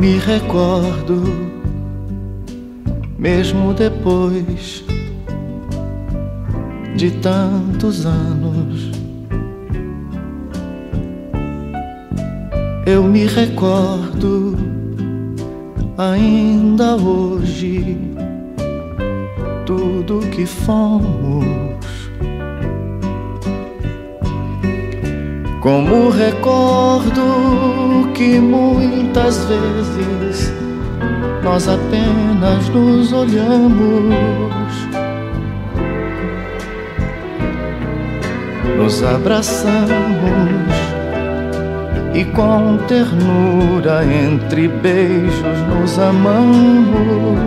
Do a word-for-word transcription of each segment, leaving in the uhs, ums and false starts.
me recordo, mesmo depois de tantos anos, eu me recordo ainda hoje tudo que fomos. Como recordo que muitas vezes nós apenas nos olhamos, nos abraçamos e com ternura entre beijos nos amamos.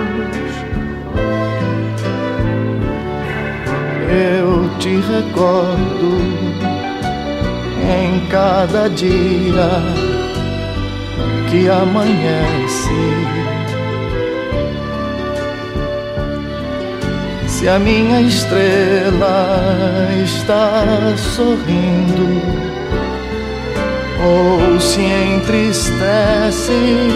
Eu te recordo em cada dia que amanhece. Se a minha estrela está sorrindo ou se entristece,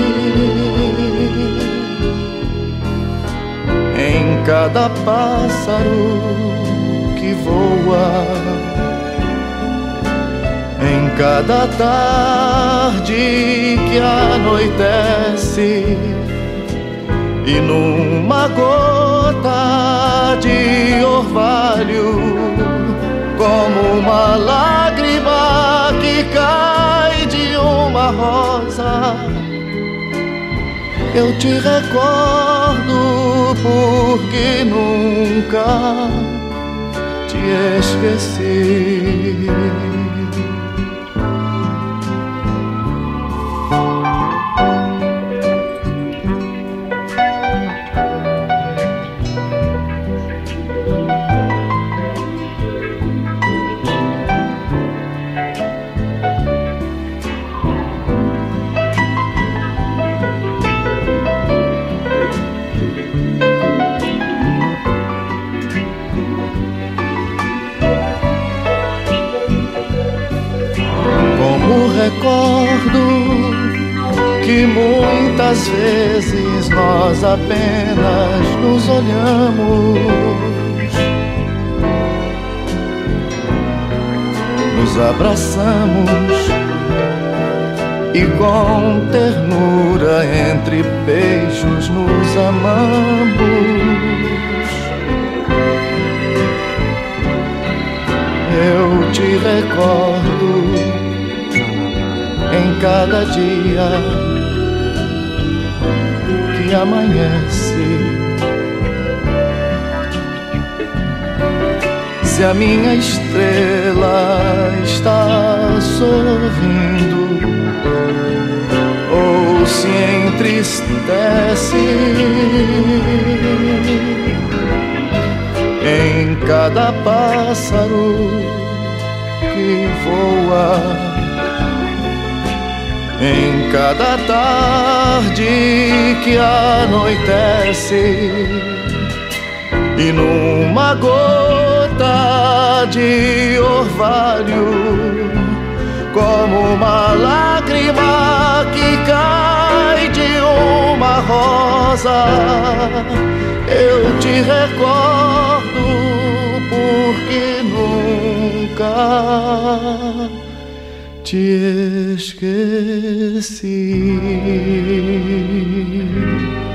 em cada pássaro que voa, em cada tarde que anoitece, e numa gota de orvalho, como uma lágrima que cai de uma rosa, eu te recordo porque nunca te esqueci. Recordo que muitas vezes nós apenas nos olhamos, nos abraçamos e com ternura entre beijos nos amamos. Eu te recordo em cada dia que amanhece. Se a minha estrela está sorrindo ou se entristece, em cada pássaro que voa, em cada tarde que anoitece, e numa gota de orvalho, como uma lágrima que cai de uma rosa, eu te recordo porque nunca te esqueci.